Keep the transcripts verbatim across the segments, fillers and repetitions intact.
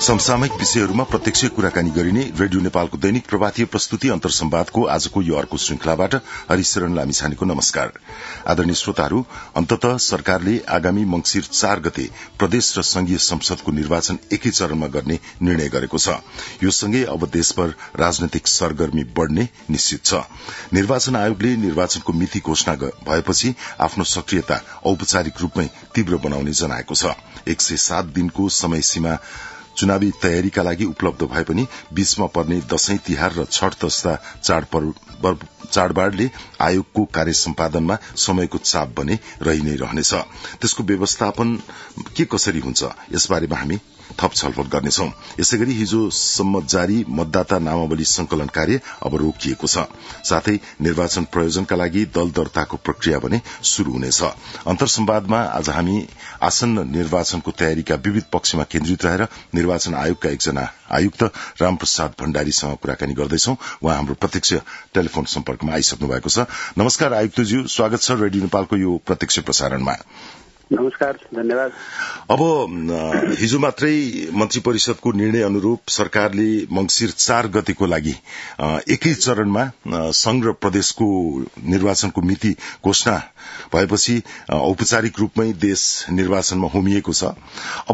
समसामयिक विषयहरूमा प्रत्यक्ष कुराकानी गरिने रेडियो नेपालको दैनिक प्रभातीय प्रस्तुति अन्तर्संवादको आजको यो अर्को श्रृंखलाबाट हरिशरण लामिछानेको नमस्कार। आदरणीय श्रोताहरू, अन्ततः सरकारले आगामी मंगिर चार गते प्रदेश र संघीय संसदको निर्वाचन एकै चरणमा गर्ने निर्णय गरेको छ। यो सँगै अब देशभर राजनैतिक सरगर्मी बढ़ने निश्चित छ। निर्वाचन आयोगले निर्वाचनको मिति घोषणा भएपछि आफ्नो सक्रियता औपचारिक रूपमै तीव्र बनाउने जनाएको छ। एक सय सात दिनको समय सीमा चुनावी तयारीका लागि उपलब्ध भए पनि बीचमा पर्ने दशैं तिहार र छठ जस्ता चाडबाडले आयोगको कार्य सम्पादनमा समयको चाप बने रहि नै रहनेछ। त्यसको व्यवस्थापन के कसरी हुन्छ, यसबारेमा हामी थप छलफल गर्नेछौं। यसैगरी हिजोसम्म जारी मतदाता नामावली संकलन कार्य अब रोकिएको छ। साथै निर्वाचन प्रयोजनका लागि दल दर्ताको प्रक्रिया भने शुरू हुनेछ। अन्तर्संवादमा आज हामी आसन्न निर्वाचनको तयारीका विविध पक्षमा केन्द्रित रहेर निर्वाचन आयोगका एकजना आयुक्त रामप्रसाद भण्डारीसँग कुराकानी गर्दैछौं। उहाँ हाम्रो प्रत्यक्ष टेलिफोन सम्पर्कमा आइसक्नु भएको छ। नमस्कार आयुक्तज्यू, स्वागत छ रेडियो नेपालको यो प्रत्यक्ष प्रसारणमा। नमस्कार, धन्यवाद। अब हिजो मात्रै मन्त्री परिषदको निर्णय अनुरूप सरकारले मंगिर चार गतेको लागि एकै चरणमा संघ र प्रदेशको निर्वाचनको मिति घोषणा भएपछि औपचारिक रूपमै देश निर्वाचनमा होमिएको छ। अब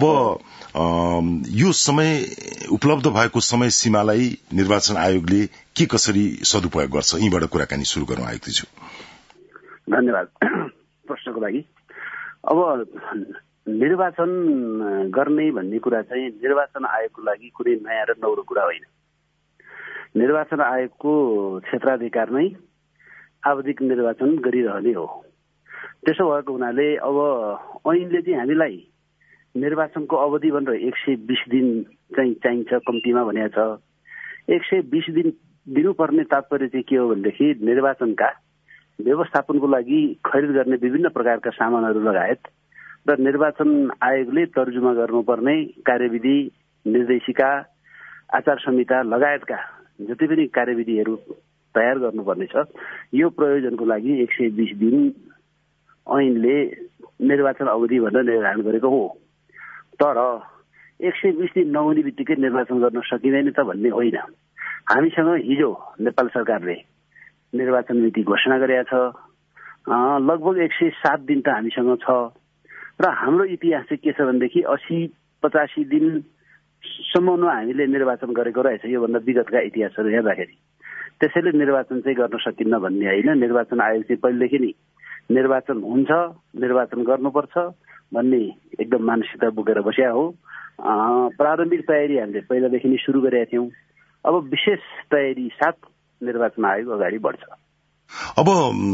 यो समय उपलब्ध भएको समय सीमालाई निर्वाचन आयोगले के कसरी सदुपयोग गर्छ, यहीँबाट कुराकानी शुरू गरौं आयुक्तज्यू। धन्यवाद प्रश्नको लागि। अब निर्वाचन गर्ने भन्ने कुरा चाहिँ निर्वाचन आयोगको लागि कुनै नयाँ र नौलो कुरा होइन। निर्वाचन आयोगको क्षेत्राधिकार नै आवधिक निर्वाचन गरिरहने हो। त्यसो भएको हुनाले अब ऐनले चाहिँ हामीलाई निर्वाचनको अवधि भनेर एक सय बीस दिन चाहिँ चाहिन्छ कम्तीमा भनेको छ। एक सय बीस दिन दिनुपर्ने तात्पर्य चाहिँ के हो भनेदेखि निर्वाचनका व्यवस्थापनको लागि खरिद गर्ने विभिन्न प्रकारका सामानहरू लगायत र निर्वाचन आयोगले तर्जुमा गर्नुपर्ने कार्यविधि, निर्देशिका, आचार संहिता लगायतका जति पनि कार्यविधिहरू तयार गर्नुपर्ने छ, यो प्रयोजनको लागि एक सय बीस दिन ऐनले निर्वाचन अवधि भनेर निर्धारण गरेको हो। तर एक सय बीस दिन नहुने बित्तिकै निर्वाचन गर्न सकिँदैन त भन्ने होइन। हामीसँग हिजो नेपाल सरकारले निर्वाचन मिति घोषणा गरेका छ। लगभग एक सय सात दिन त हामीसँग छ र हाम्रो इतिहास चाहिँ के छ भनेदेखि अस्सी पचासी दिनसम्म हामीले निर्वाचन गरेको रहेछ योभन्दा विगतका इतिहासहरू हेर्दाखेरि। त्यसैले निर्वाचन चाहिँ गर्न सकिन्न भन्ने होइन। निर्वाचन आयोग चाहिँ पहिलेदेखि नै निर्वाचन हुन्छ, निर्वाचन गर्नुपर्छ भन्ने एकदम मानसिकता बोकेर बस्या हो। प्रारम्भिक तयारी हामीले पहिलादेखि नै सुरु गरेका थियौँ। अब विशेष तयारी साथ निर्वाचन आयोग अगाडि बढ्छ। अब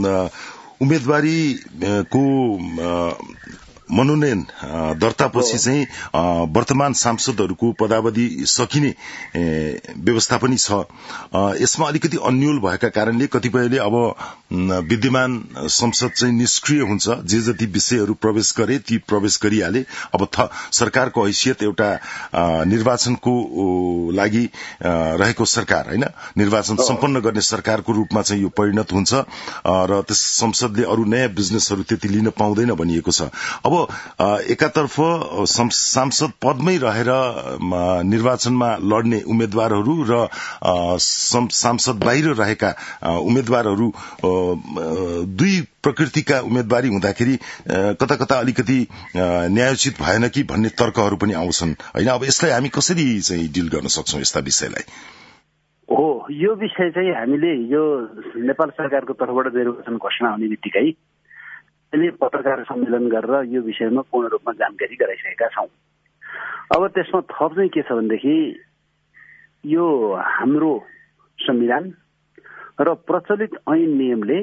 उम्मेदवारीको मनोनयन दर्तापछि चाहिँ वर्तमान सांसदहरूको पदावधि सकिने व्यवस्था पनि छ। यसमा अलिकति अन्यल भएका कारणले कतिपयले अब विद्यमान संसद चाहिँ निष्क्रिय हुन्छ, जे जति विषयहरू प्रवेश गरे ती प्रवेश गरिहाले। अब सरकारको हैसियत एउटा निर्वाचनको लागि रहेको सरकार होइन, निर्वाचन सम्पन्न गर्ने सरकारको रूपमा चाहिँ यो परिणत हुन्छ र त्यस संसदले अरू नयाँ बिजनेसहरू त्यति लिन पाउँदैन भनिएको छ। अब एकातर्फ सांसद पदमै रहेर निर्वाचनमा लड्ने उम्मेद्वारहरू र सांसद बाहिर रहेका उम्मेद्वारहरू दुई प्रकृतिका उम्मेदवारी हुँदाखेरि कता कता अलिकति न्यायोचित भएन कि भन्ने तर्कहरू पनि आउँछन् होइन। अब यसलाई हामी कसरी चाहिँ डिल गर्न सक्छौं यस्ता विषयलाई? हो, यो विषय चाहिँ हामीले हिजो नेपाल सरकारको तर्फबाट निर्वाचन घोषणा हुने बित्तिकै पत्रकार सम्मेलन गरेर यो विषयमा पूर्ण रूपमा जानकारी गराइसकेका छौं। अब त्यसमा थप चाहिँ के छ भनेदेखि यो हाम्रो संविधान र प्रचलित ऐन नियमले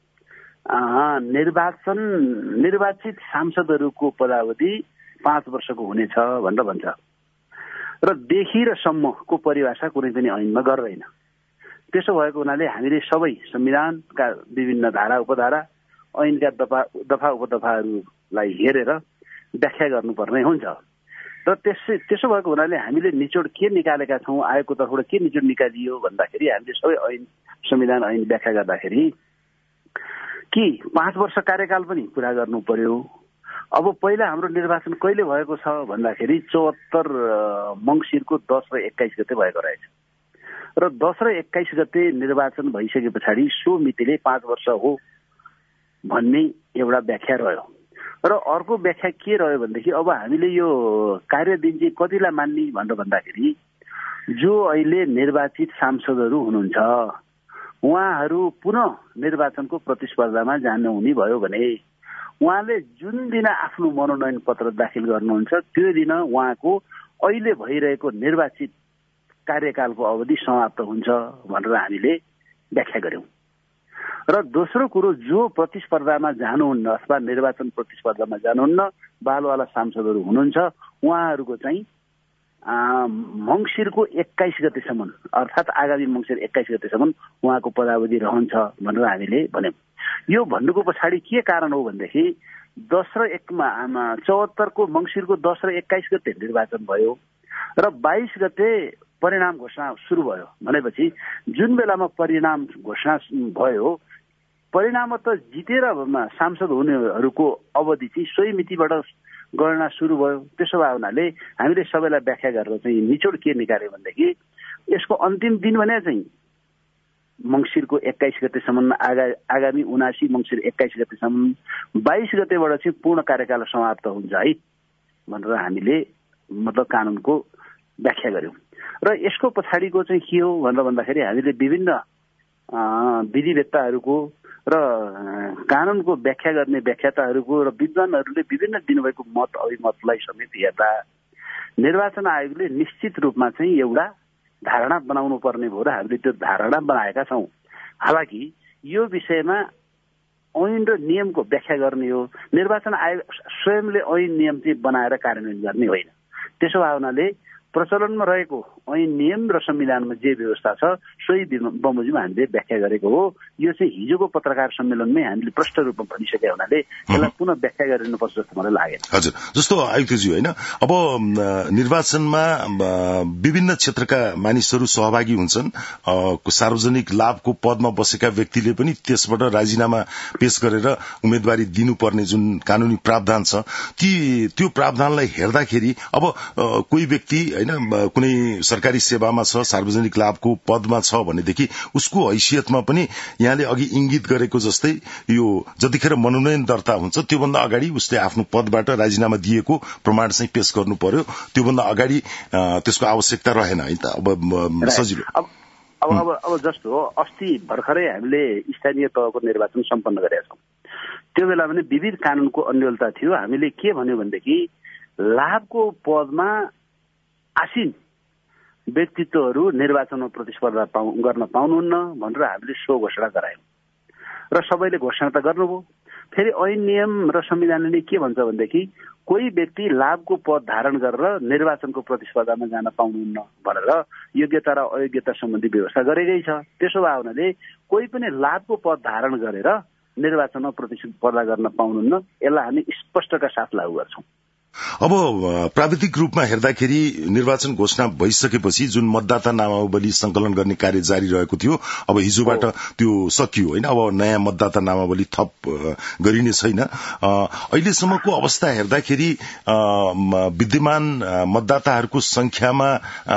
निर्वाचन निर्वाचित सांसदहरूको पदावधि पाँच वर्षको हुनेछ भनेर भन्छ र देखि र सम्मको परिभाषा कुनै पनि ऐनमा गर्दैन। त्यसो भएको हुनाले हामीले सबै संविधानका विभिन्न धारा उपधारा ऐनका दफा दफा उपदफाहरूलाई हेरेर व्याख्या गर्नुपर्ने हुन्छ र त्यसै त्यसो भएको हुनाले हामीले निचोड के निकालेका छौँ, आयोगको तर्फबाट के निचोड निकालियो भन्दाखेरि हामीले सबै ऐन संविधान ऐन व्याख्या गर्दाखेरि कि पाँच वर्ष कार्यकाल पनि पूरा गर्नु पर्यो, अब पहिला हाम्रो निर्वाचन कहिले भएको छ भन्दाखेरि चौहत्तर मङ्सिरको दस र एक्काइस गते भएको रहेछ र दस र एक्काइस गते निर्वाचन भइसके पछाडि सो मितिले पाँच वर्ष हो भन्ने एउटा व्याख्या रह्यो र अर्को व्याख्या के रह्यो भनेदेखि अब हामीले यो कार्यदिन चाहिँ कतिलाई मान्ने भनेर भन्दाखेरि जो अहिले निर्वाचित सांसदहरू हुनुहुन्छ उहाँहरू पुनः निर्वाचनको प्रतिस्पर्धामा जानुहुने भयो भने उहाँले जुन दिन आफ्नो मनोनयन पत्र दाखिल गर्नुहुन्छ त्यो दिन उहाँको अहिले भइरहेको निर्वाचित कार्यकालको अवधि समाप्त हुन्छ भनेर हामीले व्याख्या गर्यौं र दोस्रो कुरो जो प्रतिस्पर्धामा जानुहुन्न अथवा निर्वाचन प्रतिस्पर्धामा जानुहुन्न बालवाला सांसदहरू हुनुहुन्छ उहाँहरूको चाहिँ मङ्सिरको एक्काइस गतेसम्म अर्थात् आगामी मङ्सिर एक्काइस गतेसम्म उहाँको पदावधि रहन्छ भनेर हामीले भन्यौं। यो भन्नुको पछाडि के कारण हो भनेदेखि दस र एकमा चौहत्तरको मङ्सिरको दस र एक्काइस गते निर्वाचन भयो र बाइस गते परिणाम घोषणा सुरु भयो भनेपछि जुन बेलामा परिणाम घोषणा भयो परिणाममा त जितेर सांसद हुनेहरूको अवधि चाहिँ सोही मितिबाट गणना सुरु भयो। त्यसो भए हुनाले हामीले सबैलाई व्याख्या गरेर चाहिँ निचोड के निकाल्यो भनेदेखि यसको अन्तिम दिन भने चाहिँ मङ्सिरको एक्काइस गतेसम्म आगा आगामी उनासी मङ्सिर एक्काइस गतेसम्म बाइस गतेबाट चाहिँ पूर्ण कार्यकाल समाप्त हुन्छ है भनेर हामीले मतलब कानुनको व्याख्या गर्यौं र यसको पछाडिको चाहिँ के हो भनेर भन्दाखेरि हामीले विभिन्न विधिवेत्ताहरूको र कानुनको व्याख्या गर्ने व्याख्याताहरूको र विद्वानहरूले विभिन्न दिनुभएको मत अभिमतलाई समेत हेर्दा निर्वाचन आयोगले निश्चित रूपमा चाहिँ एउटा धारणा बनाउनु पर्ने भयो र हामीले त्यो धारणा बनाएका छौं। हालाकि यो विषयमा ऐन र नियमको व्याख्या गर्ने हो, निर्वाचन आयोग स्वयंले ऐन नियम चाहिँ बनाएर कार्यान्वयन गर्ने होइन। त्यसो भए हुनाले प्रचलनमा रहेको ऐन नियम र संविधानमा जे व्यवस्था छ सोही बमोजिममा हामीले व्याख्या गरेको हो। यो चाहिँ हिजोको पत्रकार सम्मेलनमै हामीले प्रष्ट रूपमा भनिसके हुनाले यसलाई पुनः व्याख्या गरिनुपर्छ जस्तो मलाई लागेन। हजुर, जस्तो आयुक्तज्यू होइन, अब निर्वाचनमा विभिन्न क्षेत्रका मानिसहरू सहभागी हुन्छन्, सार्वजनिक लाभको पदमा बसेका व्यक्तिले पनि त्यसबाट राजीनामा पेश गरेर उम्मेदवारी दिनुपर्ने जुन कानूनी प्रावधान छ ती त्यो प्रावधानलाई हेर्दाखेरि अब कोही व्यक्ति होइन कुनै सरकारी सेवामा छ, सार्वजनिक लाभको पदमा छ भनेदेखि उसको हैसियतमा पनि यहाँले अघि इंगित गरेको जस्तै यो जतिखेर मनोनयन दर्ता हुन्छ त्योभन्दा अगाडि उसले आफ्नो पदबाट राजीनामा दिएको प्रमाण चाहिँ पेश गर्नु पर्यो। त्योभन्दा अगाडि त्यसको आवश्यकता रहेन है त। अब सजिलो अब अब अब जस्तो हो, अस्ति भर्खरै हामीले स्थानीय तहको निर्वाचन सम्पन्न गरेका छौं। त्यो बेला पनि विविध कानूनको अन्यलता थियो। हामीले के भन्यो भनेदेखि लाभको पदमा आसीन व्यक्तित्वहरू निर्वाचनमा प्रतिस्पर्धा गर्न पाउनुहुन्न भनेर हामीले सो घोषणा गरायौं र सबैले घोषणा त गर्नुभयो। फेरि ऐन नियम र संविधानले के भन्छ भनेदेखि कोही व्यक्ति लाभको पद धारण गरेर निर्वाचनको प्रतिस्पर्धामा जान पाउनुहुन्न भनेर योग्यता र अयोग्यता सम्बन्धी व्यवस्था गरेकै छ। त्यसो भए हुनाले कोही पनि लाभको पद धारण गरेर निर्वाचनमा प्रतिस्पर्धा गर्न पाउनुहुन्न। यसलाई हामी स्पष्टका साथ लागू गर्छौं। अब प्राविधिक रूपमा हेर्दाखेरि निर्वाचन घोषणा भइसकेपछि जुन मतदाता नामावली संकलन गर्ने कार्य जारी रहेको थियो अब हिजोबाट त्यो सकियो होइन। अब नयाँ मतदाता नामावली थप गरिने छैन। अहिलेसम्मको अवस्था हेर्दाखेरि विद्यमान मतदाताहरूको संख्यामा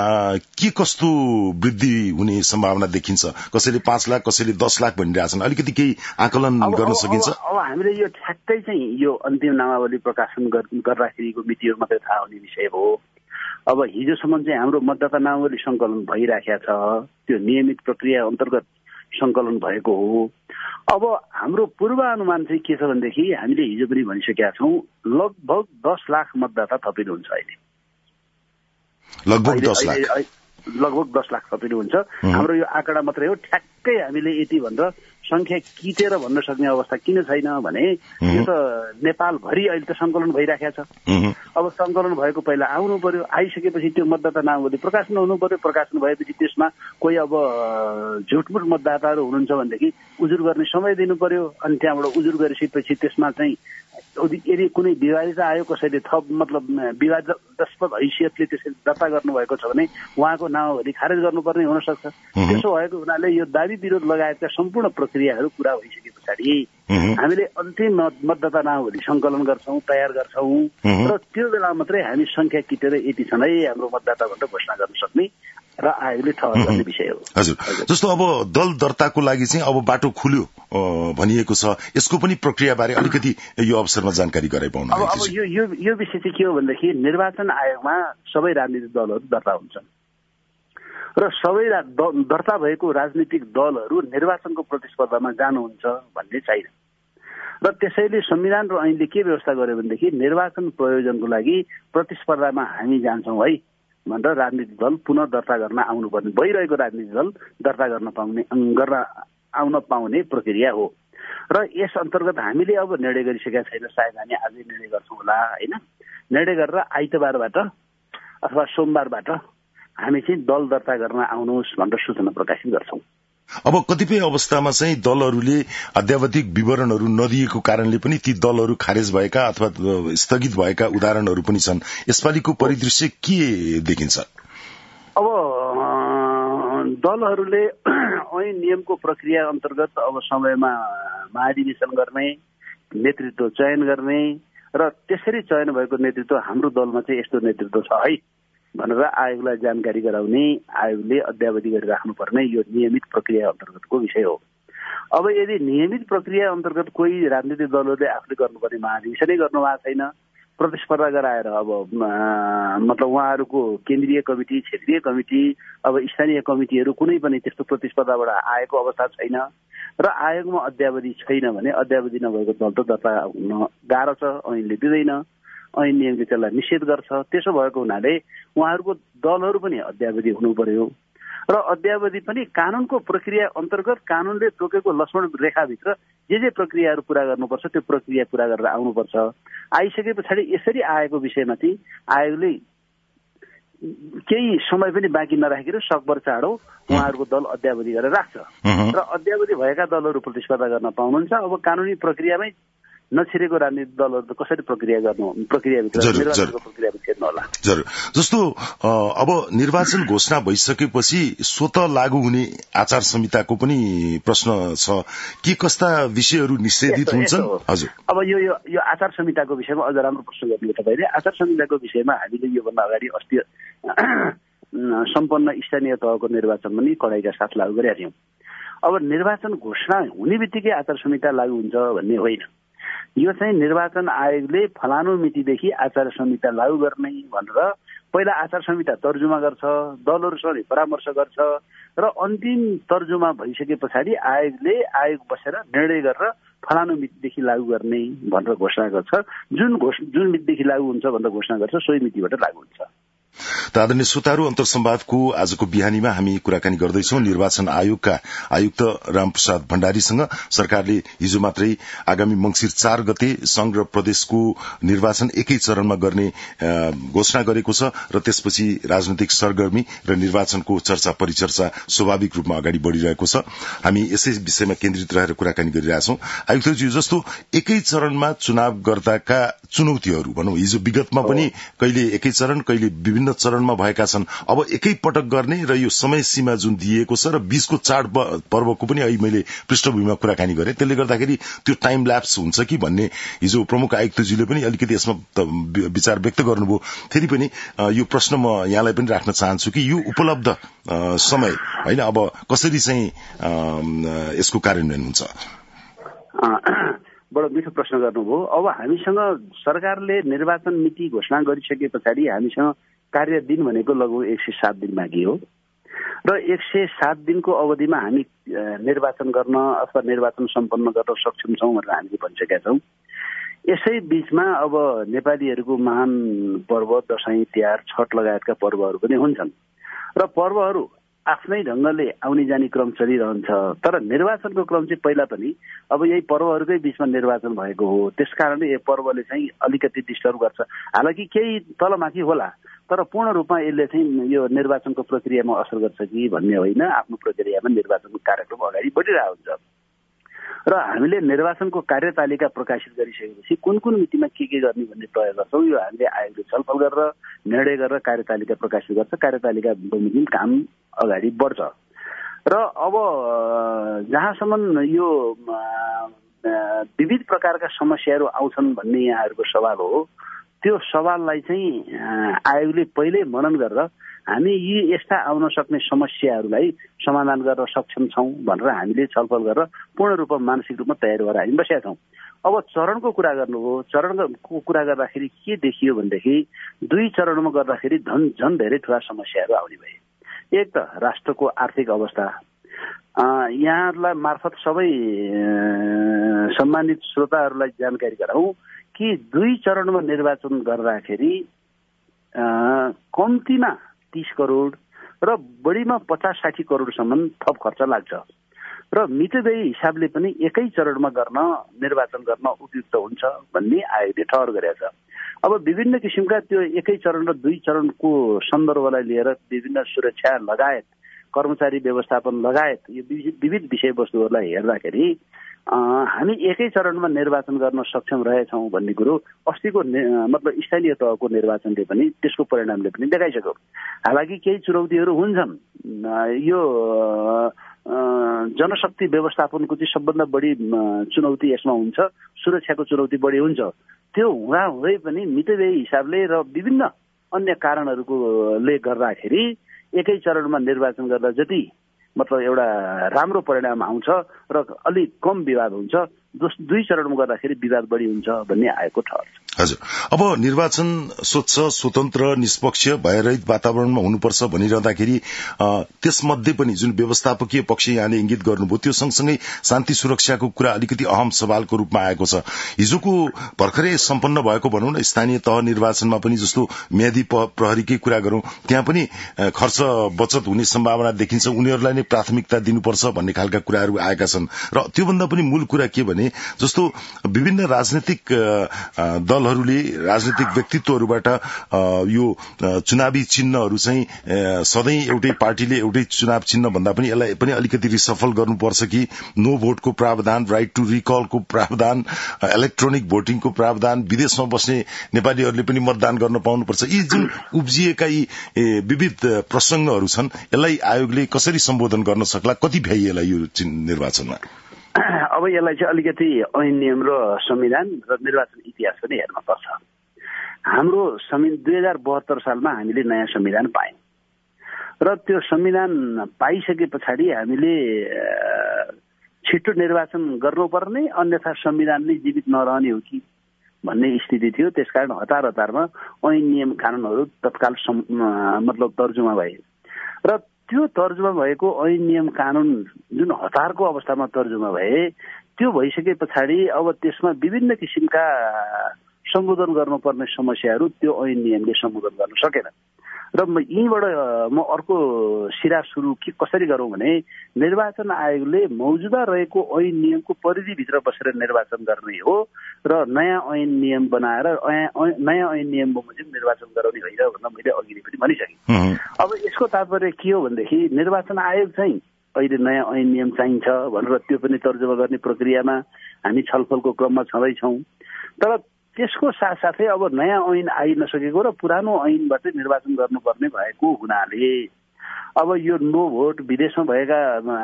के कस्तो वृद्धि हुने सम्भावना देखिन्छ? कसैले पाँच लाख कसैले दस लाख भनिरहेछन्, अलिकति केही आकलन गर्न सकिन्छ? अब हामीले यो ठ्याक्कै चाहिँ यो अन्तिम नामावली प्रकाशन गर्दाखेरि मितिहरू मात्रै थाहा हुने विषय हो। अब हिजोसम्म चाहिँ हाम्रो मतदाता नामावली संकलन भइराखेको छ, त्यो नियमित प्रक्रिया अन्तर्गत संकलन भएको हो। अब हाम्रो पूर्वानुमान चाहिँ के छ भनेदेखि हामीले हिजो पनि भनिसकेका छौं लगभग दस लाख मतदाता थपिनुहुन्छ। अहिले लगभग दस लाख लगभग दस लाख थपिनुहुन्छ। हाम्रो यो आँकडा मात्रै हो, ठ्याक्कै हामीले यति भनेर संख्या किटेर भन्न सक्ने अवस्था किन छैन भने यो त नेपालभरि अहिले त संकलन भइराखेको छ। अब संकलन भएको पहिला आउनु पर्यो, आइसकेपछि त्यो मतदाता नामावली प्रकाशन हुनु पर्यो। प्रकाशन भएपछि त्यसमा कोही अब झुटमुट मतदाताहरू हुनुहुन्छ भनेदेखि उजुर गर्ने समय दिनु पर्यो। अनि त्यहाँबाट उजुर गरिसकेपछि त्यसमा चाहिँ यदि कुनै विवादित आयो कसैले थप मतलब विवादास्पद हैसियतले त्यसरी दर्ता गर्नुभएको छ भने उहाँको नाउँभरि खारेज गर्नुपर्ने हुन सक्छ। त्यसो भएको हुनाले यो दाबी विरोध लगायतका सम्पूर्ण प्रक्रियाहरू पूरा भइसके पछाडि हामीले अन्तिम मतदाता नाउँभरि संकलन गर्छौं, तयार गर्छौं र त्यो बेला मात्रै हामी संख्या किटेर यति छन् है हाम्रो मतदाता भनेर घोषणा गर्न सक्ने र आयोगले ठहर गर्ने विषय हो। हजुर, जस्तो अब दल दर्ताको लागि चाहिँ अब बाटो खुल्यो भनिएको छ, यसको पनि प्रक्रिया बारे अलिकति यो अवसरमा जानकारी गराइपाउनु। अब अब यो यो यो विषय चाहिँ के हो भनेदेखि निर्वाचन आयोगमा सबै राजनीतिक दलहरू दर्ता हुन्छन् र सबै दर्ता भएको राजनीतिक दलहरू निर्वाचनको प्रतिस्पर्धामा जानुहुन्छ भन्ने छैन र त्यसैले संविधान र ऐनले के व्यवस्था गर्यो भनेदेखि निर्वाचन प्रयोजनको लागि प्रतिस्पर्धामा हामी जान्छौँ है भनेर राजनीतिक दल पुनः दर्ता गर्न आउनुपर्ने, भइरहेको राजनीतिक दल दर्ता गर्न पाउने गर्न आउन पाउने प्रक्रिया हो र यस अन्तर्गत हामीले अब निर्णय गरिसकेका छैन, सायद हामी आजै निर्णय गर्छौँ होला होइन। निर्णय गरेर आइतबारबाट अथवा सोमबारबाट हामी चाहिँ दल दर्ता गर्न आउनुहोस् भनेर सूचना प्रकाशित गर्छौँ। अब कतिपय अवस्थामा चाहिँ दलहरूले अद्यावधिक विवरणहरू नदिएको कारणले पनि ती दलहरू खारेज भएका अथवा स्थगित भएका उदाहरणहरू पनि छन्। यसपालिको परिदृश्य के देखिन्छ? अब दलहरूले ऐन नियमको प्रक्रिया अन्तर्गत अब समयमा महाधिवेशन गर्ने, नेतृत्व चयन गर्ने र त्यसरी चयन भएको नेतृत्व हाम्रो दलमा चाहिँ यस्तो नेतृत्व छ है भनेर आयोगलाई जानकारी गराउने, आयोगले अद्यावधि गरिराख्नुपर्ने यो नियमित प्रक्रिया अन्तर्गतको विषय हो। अब यदि नियमित प्रक्रिया अन्तर्गत कोही राजनीतिक दलहरूले आफूले गर्नुपर्ने महाधिवेशनै गर्नु भएको छैन, प्रतिस्पर्धा गराएर अब मतलब उहाँहरूको केन्द्रीय कमिटी, क्षेत्रीय कमिटी, अब स्थानीय कमिटीहरू कुनै पनि त्यस्तो प्रतिस्पर्धाबाट आएको अवस्था छैन र आयोगमा अद्यावधि छैन भने अद्यावधि नभएको दल त दर्ता हुन गाह्रो छ, ऐनले दिँदैन, ऐन नियमले त्यसलाई निषेध गर्छ। त्यसो भएको हुनाले उहाँहरूको दलहरू पनि अद्यावधि हुनु पर्यो र अद्यावधि पनि कानूनको प्रक्रिया अन्तर्गत कानूनले तोकेको लक्ष्मण रेखाभित्र जे जे प्रक्रियाहरू पूरा गर्नुपर्छ त्यो प्रक्रिया पूरा गरेर आउनुपर्छ। आइसके पछाडि यसरी आएको विषयमा चाहिँ आयोगले केही समय पनि बाँकी नराखेर सकभर चाँडो उहाँहरूको दल अद्यावधि गरेर राख्छ र अद्यावधि भएका दलहरू प्रतिस्पर्धा गर्न पाउनुहुन्छ। अब कानूनी प्रक्रियामै नछिरेको राजनीतिक दलहरू त कसरी प्रक्रिया गर्नु प्रक्रियाभित्र निर्वाचनको प्रक्रियामा छिर्नु होला। जरुर। जस्तो अब निर्वाचन घोषणा भइसकेपछि स्वत लागू हुने आचार संहिताको पनि प्रश्न छ के कस्ता विषयहरू निषेधित हुन्छन्? हजुर। अब यो यो यो आचार संहिताको विषयमा अझ राम्रो प्रश्न गर्नु तपाईले। आचार संहिताको विषयमा हामीले योभन्दा अगाडि अस्ति सम्पन्न स्थानीय तहको निर्वाचन पनि कडाइका साथ लागू गरेका थियौँ। अब निर्वाचन घोषणा हुने बित्तिकै आचार संहिता लागू हुन्छ भन्ने होइन। यो चाहिँ निर्वाचन आयोगले फलानु मितिदेखि आचार संहिता लागू गर्ने भनेर पहिला आचार संहिता तर्जुमा गर्छ, दलहरूसँग परामर्श गर्छ र अन्तिम तर्जुमा भइसके पछाडि आयोगले आयोग बसेर निर्णय गरेर फलानु मितिदेखि लागू गर्ने भनेर घोषणा गर्छ। जुन जुन मितिदेखि लागू हुन्छ भनेर घोषणा गर्छ सोही मितिबाट लागू हुन्छ। त आदरणीय श्रोताहरू, अन्तरसंवादको आजको बिहानीमा हामी कुराकानी गर्दैछौं निर्वाचन आयोगका आयुक्त रामप्रसाद भण्डारीसँग। सरकारले हिजो मात्रै आगामी मंसिर चार गते संघ र प्रदेशको निर्वाचन एकै चरणमा गर्ने घोषणा गरेको छ र त्यसपछि राजनैतिक सरगर्मी र निर्वाचनको चर्चा परिचर्चा स्वाभाविक रूपमा अगाडि बढ़िरहेको छ। हामी यसै विषयमा केन्द्रित रहेर कुराकानी गरिरहेछौं। आयुक्तज्यू, जस्तो एकै चरणमा चुनाव गर्दाका चुनौतीहरू भनौं, हिजो विगतमा पनि कहिले एकै चरण कहिले विभिन्न चरणमा भएका छन्। अब एकै पटक गर्ने र यो समय सीमा जुन दिएको छ र बीचको चाड पर्वको पनि अहिले मैले पृष्ठभूमिमा कुराकानी गरेँ, त्यसले गर्दाखेरि त्यो टाइम ल्याप्स हुन्छ कि भन्ने हिजो प्रमुख आयुक्तज्यूले पनि अलिकति यसमा विचार व्यक्त गर्नुभयो। फेरि पनि यो प्रश्न म यहाँलाई पनि राख्न चाहन्छु कि यो उपलब्ध समय होइन अब कसरी चाहिँ यसको कार्यान्वयन हुन्छ? बडो मिठो प्रश्न गर्नुभयो। अब हामीसँग सरकारले निर्वाचन मिति घोषणा गरिसके पछाडि हामीसँग कार्य दिन भनेको लगभग एक सय सात दिन बाँकी हो र एक सय सात दिनको अवधिमा हामी निर्वाचन गर्न अथवा निर्वाचन सम्पन्न गर्न सक्षम छौं भनेर हामीले भनिसकेका छौं। यसै बीचमा अब नेपालीहरूको महान पर्व दशैं, तिहार, छठ लगायतका पर्वहरू पनि हुन्छन् र पर्वहरू आफ्नै ढंगले आउने जाने क्रम चलिरहन्छ। तर निर्वाचनको क्रम चाहिँ पहिला पनि अब यही पर्वहरूकै बीचमा निर्वाचन भएको हो, त्यसकारणले यो पर्वले चाहिँ अलिकति डिस्टर्ब गर्छ। हालाकि केही तलमाथि होला तर पूर्ण रूपमा यसले चाहिँ यो निर्वाचनको प्रक्रियामा असर गर्छ कि भन्ने होइन। आफ्नो प्रक्रियामा निर्वाचनको कार्यक्रम अगाडि बढिरहेको हुन्छ र हामीले निर्वाचनको कार्यतालिका प्रकाशित गरिसकेपछि कुन कुन मितिमा के के गर्ने भन्ने तय गर्छौँ। यो हामीले आयोगले छलफल गरेर निर्णय गरेर कार्यतालिका प्रकाशित गर्छ। कार्यतालिका बमोजिम काम अगाडि बढ्छ। र अब जहाँसम्म यो विविध प्रकारका समस्याहरू आउँछन् भन्ने यहाँहरूको सवाल हो, त्यो सवाललाई चाहिँ आयोगले पहिल्यै मनन गरेर हामी यी यस्ता आउन सक्ने समस्याहरूलाई समाधान गर्न सक्षम छौँ भनेर हामीले छलफल गरेर पूर्ण रूपमा मानसिक रूपमा तयार भएर हामी बसेका छौँ। अब चरणको कुरा गर्नु हो, चरणको कुरा गर्दाखेरि के देखियो भनेदेखि दुई चरणमा गर्दाखेरि झन् झन् धेरै ठुला समस्याहरू आउने भए। एक त राष्ट्रको आर्थिक अवस्था, यहाँहरूलाई मार्फत सबै सम्मानित श्रोताहरूलाई जानकारी गराउँ कि दुई चरणमा निर्वाचन गर्दाखेरि कम्तीमा तीस करोड र बढीमा पचास साठी करोडसम्म थप खर्च लाग्छ र मितव्ययी हिसाबले पनि एकै चरणमा गर्न निर्वाचन गर्न उपयुक्त हुन्छ भन्ने आयोगले ठहर गरेको छ। अब विभिन्न किसिमका त्यो एकै चरण र दुई चरणको सन्दर्भलाई लिएर विभिन्न सुरक्षा लगायत कर्मचारी व्यवस्थापन लगायत यो विविध विषयवस्तुहरूलाई हेर्दाखेरि हामी एकै चरणमा निर्वाचन गर्न सक्षम रहेछौँ भन्ने कुरो अस्तिको मतलब स्थानीय तहको निर्वाचनले पनि त्यसको परिणामले पनि देखाइसक्यो। हालाकि केही चुनौतीहरू हुन्छन्। यो जनशक्ति व्यवस्थापनको चाहिँ सबभन्दा बढी चुनौती यसमा हुन्छ, सुरक्षाको चुनौती बढी हुन्छ। त्यो हुँदा हुँदै पनि मितव्ययी हिसाबले र विभिन्न अन्य कारणहरूकोले गर्दाखेरि एकै चरणमा निर्वाचन गर्दा जति मतलब एउटा राम्रो परिणाम आउँछ र अलिक कम विवाद हुन्छ, दुई चरणमा गर्दाखेरि विवाद बढी हुन्छ भन्ने आएको ठहर छ। हजुर, अब निर्वाचन स्वच्छ स्वतन्त्र निष्पक्ष भयरहित वातावरणमा हुनुपर्छ भनिरहँदाखेरि त्यसमध्ये पनि जुन व्यवस्थापकीय पक्ष यहाँले इंगित गर्नुभयो त्यो सँगसँगै शान्ति सुरक्षाको कुरा अलिकति अहम सवालको रूपमा आएको छ। हिजोको भर्खरै सम्पन्न भएको भनौं न स्थानीय तह निर्वाचनमा पनि जस्तो म्यादी प्रहरीकै कुरा गरौं, त्यहाँ पनि खर्च बचत हुने सम्भावना देखिन्छ। उनीहरूलाई नै प्राथमिकता दिनुपर्छ भन्ने खालका कुराहरू आएका छन् र त्योभन्दा पनि मूल कुरा के भने जस्तो विभिन्न राजनीतिक दलहरूले राजनीतिक व्यक्तित्वहरूबाट यो चुनावी चिन्हहरू चाहिँ सधैँ एउटै पार्टीले एउटै चुनाव चिन्ह भन्दा पनि यसलाई पनि अलिकति रिसफल गर्नुपर्छ कि नो भोटको प्रावधान, राइट टु रिकलको प्रावधान, इलेक्ट्रोनिक भोटिङको प्रावधान, विदेशमा बस्ने नेपालीहरूले पनि मतदान गर्न पाउनुपर्छ। यी जुन उब्जिएका यी विविध प्रसंगहरू छन् यसलाई आयोगले कसरी सम्बोधन गर्न सक्ला, कति भ्याइ यसलाई यो निर्वाचनमा? अब यसलाई चाहिँ अलिकति ऐन नियम र संविधान र निर्वाचन इतिहास पनि हेर्न पर्छ। हाम्रो दुई हजार बहत्तर सालमा हामीले नयाँ संविधान पायौं र त्यो संविधान पाइसके पछाडि हामीले छिटो निर्वाचन गर्नुपर्ने अन्यथा संविधान नै जीवित नरहने हो कि भन्ने स्थिति थियो। त्यसकारण हतार हतारमा ऐन नियम कानूनहरू तत्काल मतलब तर्जुमा भए र त्यो तर्जुमा भएको ऐन नियम कानून जुन हतारको अवस्थामा तर्जुमा भए त्यो भइसके पछाडि अब त्यसमा विभिन्न किसिमका सम्बोधन गर्नुपर्ने समस्याहरू त्यो ऐन नियमले सम्बोधन गर्न सकेन र यहीँबाट म अर्को सिरा सुरु के कसरी गरौँ भने निर्वाचन आयोगले मौजुदा रहेको ऐन नियमको परिधिभित्र बसेर निर्वाचन गर्ने हो र नयाँ ऐन नियम बनाएर नयाँ ऐन नियम बमोजिम निर्वाचन गराउने होइन भनेर मैले अघि नै पनि भनिसकेँ। अब यसको तात्पर्य के हो भनेदेखि निर्वाचन आयोग चाहिँ अहिले नयाँ ऐन नियम चाहिन्छ भनेर त्यो पनि तर्जुमा गर्ने प्रक्रियामा हामी छलफलको क्रममा छँदैछौँ। तर त्यसको साथसाथै अब नयाँ ऐन आइ नसकेको र पुरानो ऐनबाटै निर्वाचन गर्नुपर्ने भएको हुनाले अब यो नो भोट, विदेशमा भएका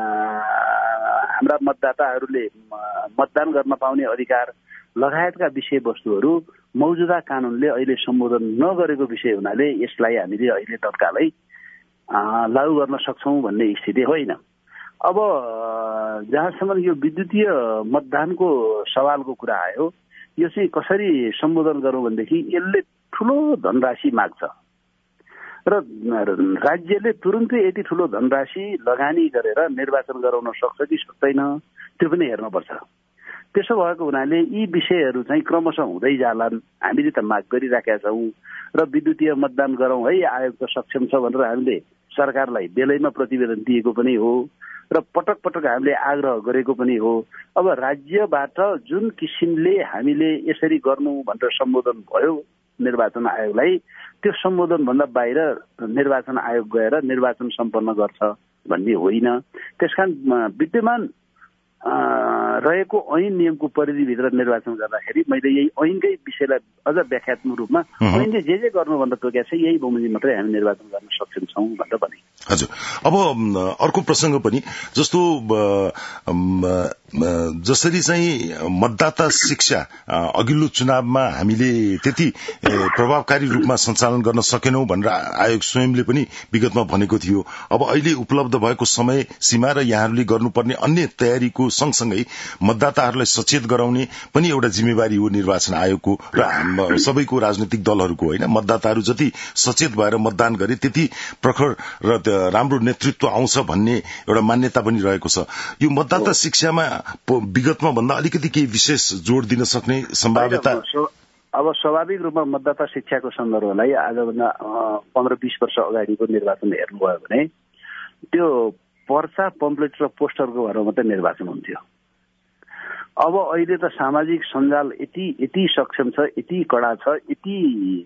हाम्रा मतदाताहरूले मतदान गर्न पाउने अधिकार लगायतका विषयवस्तुहरू मौजुदा कानूनले अहिले सम्बोधन नगरेको विषय हुनाले यसलाई हामीले अहिले तत्कालै लागू गर्न सक्छौँ भन्ने स्थिति होइन। अब जहाँसम्म यो विद्युतीय मतदानको सवालको कुरा आयो, यो चाहिँ कसरी सम्बोधन गरौँ भनेदेखि यसले ठुलो धनराशि माग्छ र राज्यले तुरुन्तै यति ठुलो धनराशि लगानी गरेर निर्वाचन गराउन सक्छ कि सक्दैन त्यो पनि हेर्नुपर्छ। त्यसो भएको हुनाले यी विषयहरू चाहिँ क्रमशः हुँदै जालान्। हामीले त माग गरिराखेका छौँ र विद्युतीय मतदान गरौँ है, आयोग त सक्षम छ भनेर हामीले सरकारलाई बेलैमा प्रतिवेदन दिएको पनि हो र पटक पटक हामीले आग्रह गरेको पनि हो। अब राज्यबाट जुन किसिमले हामीले यसरी गर्नु भनेर सम्बोधन भयो निर्वाचन आयोगलाई, त्यो सम्बोधनभन्दा बाहिर निर्वाचन आयोग गएर निर्वाचन सम्पन्न गर्छ भन्ने होइन। त्यसकारण विद्यमान रहेको ऐन नियमको परिधिभित्र निर्वाचन गर्दाखेरि मैले यही ऐनकै विषयलाई अझ व्याख्यात्मक रूपमा ऐनले जे जे गर्नुभन्दा तोकेको छ यही बमोजिम मात्रै हामी निर्वाचन गर्न सक्षम छौँ भनेर भने। हजुर, अब अर्को प्रसंग पनि जस्तो जसरी चाहिँ मतदाता शिक्षा अघिल्लो चुनावमा हामीले त्यति प्रभावकारी रूपमा सञ्चालन गर्न सकेनौं भनेर आयोग स्वयंले पनि विगतमा भनेको थियो। अब अहिले उपलब्ध भएको समय सीमा र यहाँहरूले गर्नुपर्ने अन्य तयारीको सँगसँगै मतदाताहरूलाई सचेत गराउने पनि एउटा जिम्मेवारी हो निर्वाचन आयोगको र सबैको राजनैतिक दलहरूको, होइन? मतदाताहरू जति सचेत भएर मतदान गरे त्यति प्रखर र राम्रो नेतृत्व आउँछ भन्ने एउटा मान्यता पनि रहेको छ। यो मतदाता शिक्षामा विगतमा भन्दा अलिकति केही विशेष जोड़ दिन सक्ने सम्भाव्यता? अब स्वाभाविक रूपमा मतदाता शिक्षाको सन्दर्भलाई आजभन्दा पन्ध्र बीस वर्ष अगाडिको निर्वाचन हेर्नुभयो भने त्यो पर्चा पम्पलेट र पोस्टरको भएर मात्रै निर्वाचन हुन्थ्यो। अब अहिले त सामाजिक सञ्जाल यति यति सक्षम छ, यति कडा छ, यति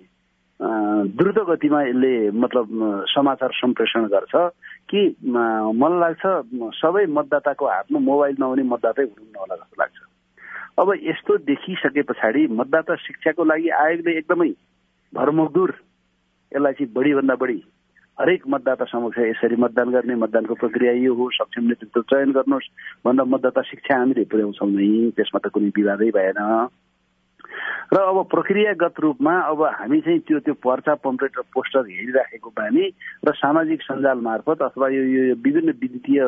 द्रुत गतिमा यसले मतलब समाचार सम्प्रेषण गर्छ कि मलाई लाग्छ सबै मतदाताको हातमा मोबाइल नहुने मतदातै हुनुहुन्न होला जस्तो लाग्छ। अब यस्तो देखिसके पछाडि मतदाता शिक्षाको लागि आयोगले एकदमै भरमग्दुर यसलाई चाहिँ बढीभन्दा बढी हरेक मतदाता समक्ष यसरी मतदान गर्ने, मतदानको प्रक्रिया यो हो, सक्षम नेतृत्व चयन गर्नुहोस् भन्दा मतदाता शिक्षा हामीले पुर्याउँछौँ नै, त्यसमा त कुनै विवादै भएन। र अब प्रक्रियागत रूपमा अब हामी चाहिँ त्यो त्यो पर्चा पम्पलेट र पोस्टर हेरिराखेको बानी र सामाजिक सञ्जाल मार्फत अथवा यो यो विभिन्न विद्युतीय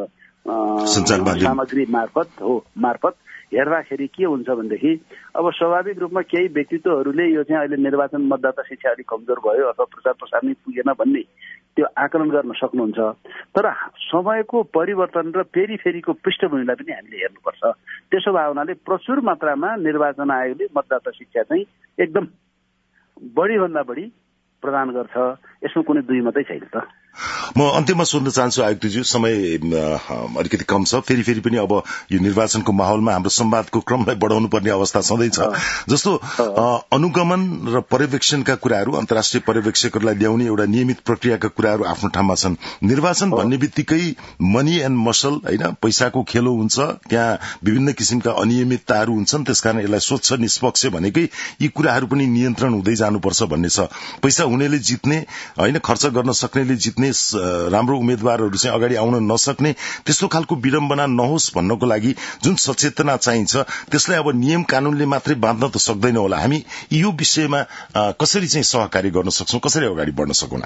सामग्री मार्फत हो मार्फत हेर्दाखेरि के हुन्छ भनेदेखि अब स्वाभाविक रूपमा केही व्यक्तित्वहरूले यो चाहिँ अहिले निर्वाचन मतदाता शिक्षा अलिक कमजोर भयो अथवा प्रचार प्रसार नै पुगेन भन्ने त्यो आकलन गर्न सक्नुहुन्छ। तर समयको परिवर्तन र फेरि फेरिको पृष्ठभूमिलाई पनि हामीले हेर्नुपर्छ। त्यसो भए हुनाले प्रचुर मात्रामा निर्वाचन आयोगले मतदाता शिक्षा चाहिँ एकदम बढीभन्दा बढी प्रदान गर्छ, यसमा कुनै दुई मात्रै छैन त। म अन्त्यमा सोध्न चाहन्छु आयुक्तज्यू, समय अलिकति कम छ, फेरि फेरि पनि अब यो निर्वाचनको माहौलमा हाम्रो संवादको क्रमलाई बढाउनु पर्ने अवस्था सधैँ छ। जस्तो अनुगमन र पर्यवेक्षणका कुराहरू, अन्तर्राष्ट्रिय पर्यवेक्षकहरूलाई ल्याउने एउटा नियमित प्रक्रियाका कुराहरू आफ्नो ठाउँमा छन्। निर्वाचन भन्ने बित्तिकै मनी एन्ड मसल, होइन, पैसाको खेलो हुन्छ, त्यहाँ विभिन्न किसिमका अनियमितताहरू हुन्छन्, त्यसकारण यसलाई स्वच्छ निष्पक्ष भनेकै यी कुराहरू पनि नियन्त्रण हुँदै जानुपर्छ भन्ने छ। पैसा हुनेले जित्ने, होइन, खर्च गर्न सक्नेले जित्ने, राम्रो उम्मेद्वारहरू चाहिँ अगाडि आउन नसक्ने, त्यस्तो खालको विडम्बना नहोस् भन्नको लागि जुन सचेतना चाहिन्छ त्यसलाई अब नियम कानूनले मात्रै बाँध्न त सक्दैन होला। हामी यो विषयमा कसरी चाहिँ सहकारी गर्न सक्छौं, कसरी अगाडि बढ्न सकौँ?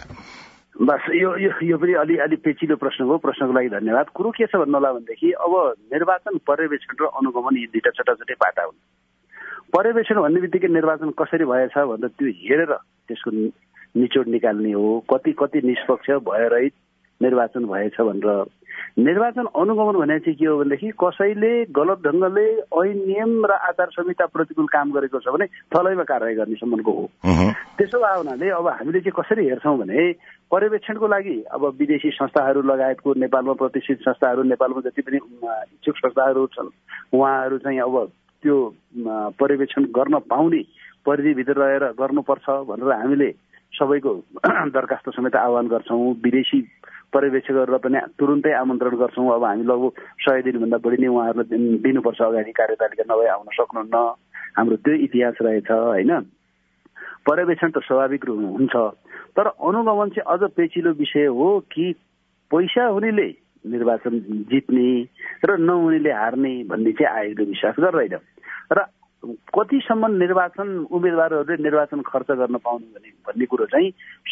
बस यो यो यो पनि अलि अलि पेचिलो प्रश्न हो। प्रश्नको लागि धन्यवाद। कुरो के छ भन्नु होला भनेदेखि अब निर्वाचन पर्यवेक्षण र अनुगमन यी दुईटा छटाछटै पाटा हुन्। पर्यवेक्षण भन्ने बित्तिकै निर्वाचन कसरी भएछ भन्दा त्यो हेरेर त्यसको निचोड निकाल्ने हो, कति कति निष्पक्ष भएर निर्वाचन भएछ भनेर। निर्वाचन अनुगमन भने चाहिँ के हो भनेदेखि कसैले गलत ढंगले ऐन नियम र आचार संहिता प्रतिकूल काम गरेको छ भने थलैमा कारवाही गर्ने सम्बन्धको हो। त्यसो भए हुनाले अब हामीले चाहिँ कसरी हेर्छौँ भने पर्यवेक्षणको लागि अब विदेशी संस्थाहरू लगायतको नेपालमा प्रतिष्ठित संस्थाहरू, नेपालमा जति पनि इच्छुक संस्थाहरू छन् उहाँहरू चाहिँ अब त्यो पर्यवेक्षण गर्न पाउने परिधिभित्र रहेर गर्नुपर्छ भनेर हामीले सबैको दरखास्त समेत आह्वान गर्छौं। विदेशी पर्यवेक्षकहरूलाई पनि तुरुन्तै आमन्त्रण गर्छौं। अब हामी लगभग सय दिनभन्दा बढी नै उहाँहरूलाई दिनुपर्छ अगाडि, कार्यतालिका नभए आउन सक्नुहुन्न। हाम्रो त्यो इतिहास रहेछ, होइन। पर्यवेक्षण त स्वाभाविक रूपमा हुन्छ, तर अनुगमन चाहिँ अझ पेचिलो विषय हो कि पैसा हुनेले निर्वाचन जित्ने र नहुनेले हार्ने भन्ने चाहिँ आयोगले विश्वास गर्दैन। र कतिसम्म निर्वाचन उम्मेद्वारहरूले निर्वाचन खर्च गर्न पाउने भने भन्ने कुरो चाहिँ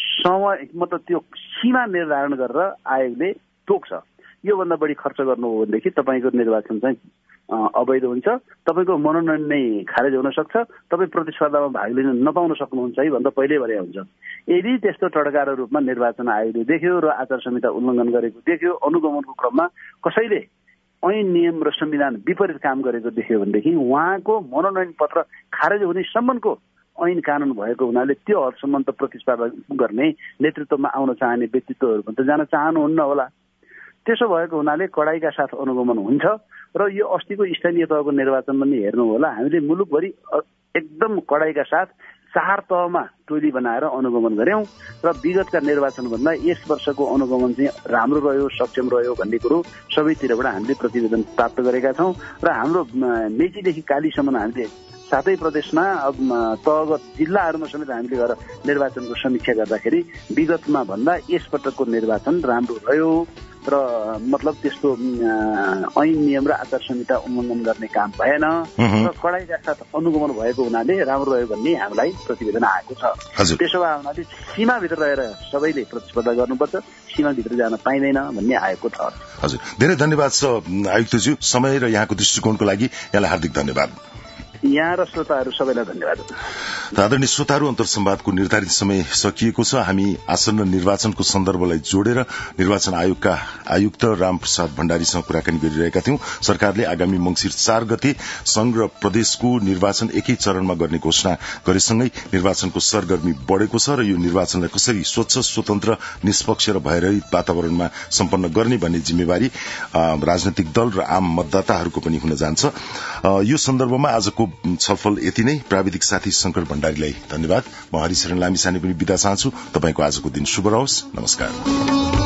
समय मतलब त्यो सीमा निर्धारण गरेर आयोगले तोक्छ। योभन्दा बढी खर्च गर्नु हो भनेदेखि तपाईँको निर्वाचन चाहिँ अवैध हुन्छ, तपाईँको मनोनयन नै खारेज हुन सक्छ, तपाईँ प्रतिस्पर्धामा भाग लिन नपाउन सक्नुहुन्छ है भन्दा पहिल्यै भने हुन्छ। यदि त्यस्तो टडकारो रूपमा निर्वाचन आयोगले देख्यो र आचार संहिता उल्लङ्घन गरेको देख्यो, अनुगमनको क्रममा कसैले ऐन नियम र संविधान विपरीत काम गरेको देख्यो भनेदेखि उहाँको मनोनयन पत्र खारेज हुने सम्मको ऐन कानून भएको हुनाले त्यो हदसम्म त प्रतिस्पर्धा गर्ने नेतृत्वमा आउन चाहने व्यक्तित्वहरू पनि त जान चाहनुहुन्न होला। त्यसो भएको हुनाले कडाइका साथ अनुगमन हुन्छ र यो अस्तिको स्थानीय तहको निर्वाचनमा नि हेर्नु होला, हामीले मुलुकभरि एकदम कडाइका साथ चार तहमा टोली बनाएर अनुगमन गर्यौं र विगतका निर्वाचनभन्दा यस वर्षको अनुगमन चाहिँ राम्रो रह्यो, सक्षम रह्यो भन्ने कुरो सबैतिरबाट हामीले प्रतिवेदन प्राप्त गरेका छौं र हाम्रो मेचीदेखि कालीसम्म हामीले सातै प्रदेशमा तहगत जिल्लाहरूमा समेत हामीले गएर निर्वाचनको समीक्षा गर्दाखेरि विगतमा भन्दा यसपटकको निर्वाचन राम्रो रह्यो र मतलब त्यस्तो ऐन नियम र आचार संहिता उल्लङ्घन गर्ने काम भएन र कडाइका साथ अनुगमन भएको हुनाले राम्रो रह्यो भन्ने हामीलाई प्रतिवेदन आएको छ। त्यसो भए हुनाले सीमाभित्र रहेर सबैले प्रतिस्पर्धा गर्नुपर्छ, सीमाभित्र जान पाइँदैन भन्ने आएको छ। हजुर, धेरै धन्यवाद छ आयुक्तज्यू, समय र यहाँको दृष्टिकोणको लागि यहाँलाई हार्दिक धन्यवाद। यहाँ र श्रोताहरू सबैलाई धन्यवाद। आदरणीय श्रोताहरू, अन्तर्संवादको निर्धारित समय सकिएको छ। हामी आसन्न निर्वाचनको सन्दर्भलाई जोडेर निर्वाचन आयोगका आयुक्त रामप्रसाद भण्डारीसँग कुराकानी गरिरहेका थियौं। सरकारले आगामी मंसिर चार गते संघ र प्रदेशको निर्वाचन एकै चरणमा गर्ने घोषणा गरेसँगै निर्वाचनको सरगर्मी बढ़ेको छ र यो निर्वाचनलाई कसरी स्वच्छ, स्वतन्त्र, निष्पक्ष र भयरहित वातावरणमा सम्पन्न गर्ने भन्ने जिम्मेवारी राजनैतिक दल र आम मतदाताहरूको पनि हुन जान्छ। यो सन्दर्भमा आजको छलफल यति नै। प्राविधिक साथी शंकर भण्डारीलाई धन्यवाद। म हरिशरण लामिछाने पनि बिदा चाहन्छु। तपाईंको आजको दिन शुभ रहोस्। नमस्कार।